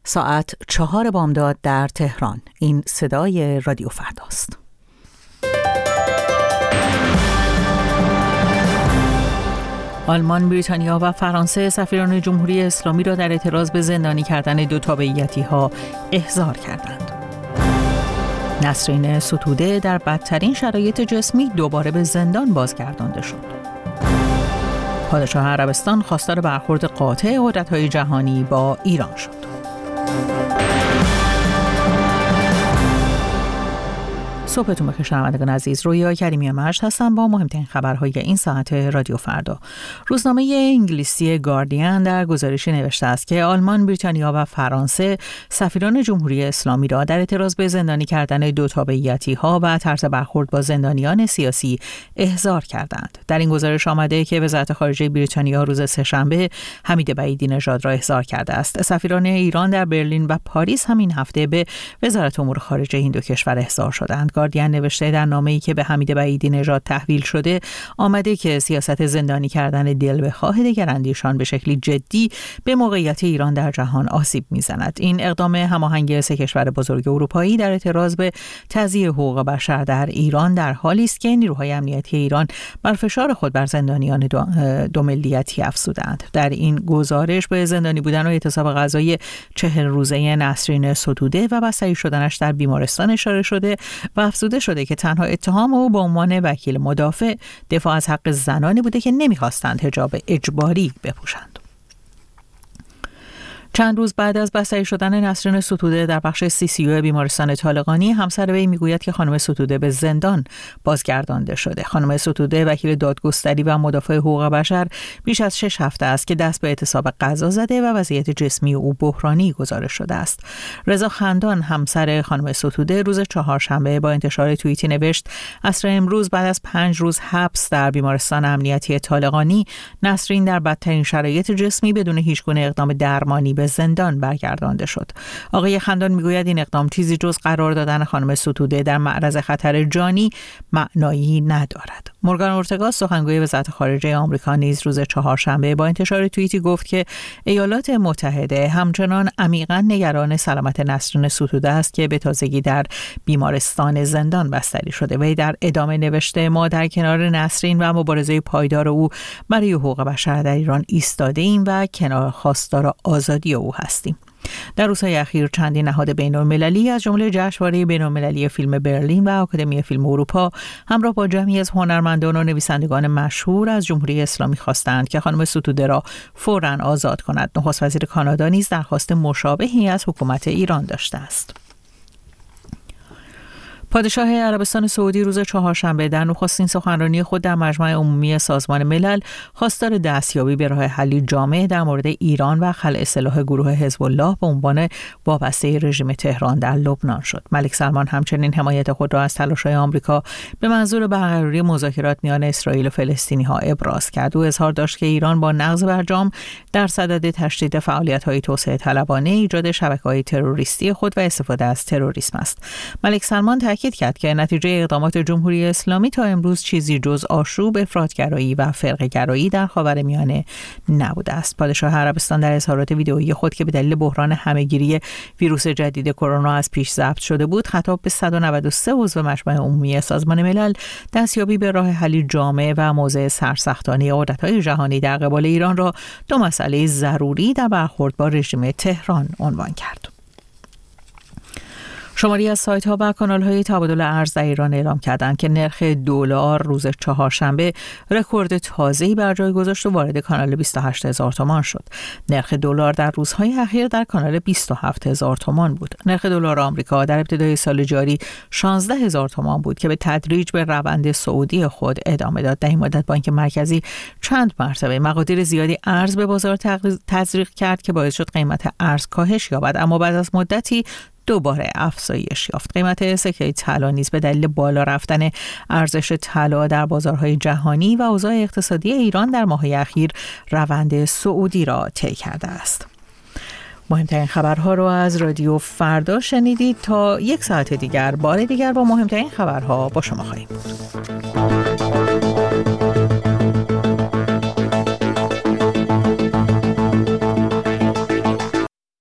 ساعت 4 بامداد در تهران. این صدای رادیو فرداست. آلمان، بریتانیا و فرانسه سفیران جمهوری اسلامی را در اعتراض به زندانی کردن دو تابعیتی‌ها احضار کردند. نسرین ستوده در بدترین شرایط جسمی دوباره به زندان بازگردانده شد. پادشاه عربستان خواستار برخورد قاطع قدرت‌های جهانی با ایران شد. صبحتون بخیر شنوندگان عزیز. رویا کریمی مجد هستم با مهمترین خبرهای این ساعت رادیو فردا. روزنامه انگلیسی گاردین در گزارشی نوشته است که آلمان، بریتانیا و فرانسه سفیران جمهوری اسلامی را در اعتراض به زندانی کردن دو تابعیتی‌ها و طرز برخورد با زندانیان سیاسی احضار کردند. در این گزارش آمده که وزارت خارجه بریتانیا روز سه‌شنبه حمید بعیدی نژاد را احضار کرده است. سفیران ایران در برلین و پاریس همین هفته به وزارت امور خارجه این دو کشور احضار شدند. گاردین نوشته در نامه‌ای که به حمید بعیدی نژاد تحویل شده آمده که سیاست زندانی کردن دل بخواه دگراندیشان به شکلی جدی به موقعیت ایران در جهان آسیب می‌زند. این اقدام هماهنگ سه کشور بزرگ اروپایی در اعتراض به تضییع حقوق بشر در ایران در حالی است که نیروهای امنیتی ایران بر فشار خود بر زندانیان دو ملیتی افزودند. در این گزارش به زندانی بودن و اعتصاب غذایی 40 روزه نسرین ستوده و بستری شدنش در بیمارستان اشاره شده و افزوده شده که تنها اتهام او به عنوان وکیل مدافع دفاع از حق زنانی بوده که نمی‌خواستند حجاب اجباری بپوشند. چند روز بعد از بستری شدن نسرین ستوده در بخش CCU بیمارستان طالقانی، همسر وی میگوید که خانم ستوده به زندان بازگردانده شده. خانم ستوده وکیل دادگستری و مدافع حقوق بشر بیش از 6 هفته است که دست به اعتصاب غذا زده و وضعیت جسمی او بحرانی گزارش شده است. رضا خندان همسر خانم ستوده روز چهارشنبه با انتشار توییتی نوشت: عصر امروز بعد از 5 روز حبس در بیمارستان امنیتی طالقانی، نسرین در بدترین شرایط جسمی بدون هیچگونه اقدام درمانی به زندان برگردانده شد. آقای خندان میگوید این اقدام چیزی جز قرار دادن خانم ستوده در معرض خطر جانی معنایی ندارد. مورگان اورتگا، سخنگوی وزارت خارجه آمریکا، نیز روز چهارشنبه با انتشار توییتی گفت که ایالات متحده همچنان عمیقاً نگران سلامت نسرین ستوده است که به تازگی در بیمارستان زندان بستری شده. وی در ادامه نوشته: ما در کنار نسرین و مبارزه پایدار او برای حقوق بشر در ایران ایستاده ایم و کنار خواستار آزادی او هستیم. در روزهای اخیر چندین نهاد بین‌المللی از جمله جشنواره بین‌المللی فیلم برلین و آکادمی فیلم اروپا همراه با جمعی از هنرمندان و نویسندگان مشهور از جمهوری اسلامی خواستند که خانم ستوده را فوراً آزاد کند. نخست وزیر کانادا نیز درخواست مشابهی از حکومت ایران داشته است. پادشاه عربستان سعودی روز چهارشنبه در نخستین سخنرانی خود در مجمع عمومی سازمان ملل خواستار دستیابی به راه حلی جامع در مورد ایران و خلع سلاح گروه حزب الله به عنوان وابسته رژیم تهران در لبنان شد. ملک سلمان همچنین حمایت خود را از تلاش‌های آمریکا به منظور برقراری مذاکرات میان اسرائیل و فلسطینی‌ها ابراز کرد. او اظهار داشت که ایران با نقض برجام در صدد تشدید فعالیت‌های توسعه طلبانه، ایجاد شبکه‌های تروریستی خود و استفاده از تروریسم است. ملک سلمان تاکید کرد که نتیجه اقدامات جمهوری اسلامی تا امروز چیزی جز آشوب، افراط‌گرایی و فرقه‌گرایی در خاورمیانه نبوده است. پادشاه عربستان در اظهارات ویدئویی خود که به دلیل بحران همه‌گیری ویروس جدید کرونا از پیش ضبط شده بود، خطاب به 193 عضو مجمع عمومی سازمان ملل دستیابی به راه حلی جامع و موضع سرسختانه قدرت‌های جهانی در قبال ایران را دو مسئله ضروری در برخورد با رژیم تهران عنوان کرد. شماری از سایت‌ها و کانال‌های تبادل ارز در ایران اعلام کردند که نرخ دلار روز چهارشنبه رکورد تازه‌ای بر جای گذاشت و وارد کانال 28000 تومان شد. نرخ دلار در روزهای اخیر در کانال 27000 تومان بود. نرخ دلار آمریکا در ابتدای سال جاری 16000 تومان بود که به تدریج به روند صعودی خود ادامه داد. در این مدت بانک مرکزی چند مرتبه مقادیر زیادی ارز به بازار تزریق کرد که باعث شد قیمت ارز کاهش یابد، اما بعد از مدتی دوباره افزایش یافت. قیمت سکه طلا نیز به دلیل بالا رفتن ارزش طلا در بازارهای جهانی و اوضاع اقتصادی ایران در ماه‌های اخیر روند صعودی را طی کرده است. مهمترین خبرها رو از رادیو فردا شنیدید. تا یک ساعت دیگر بار دیگر با مهمترین خبرها با شما خواهیم بود.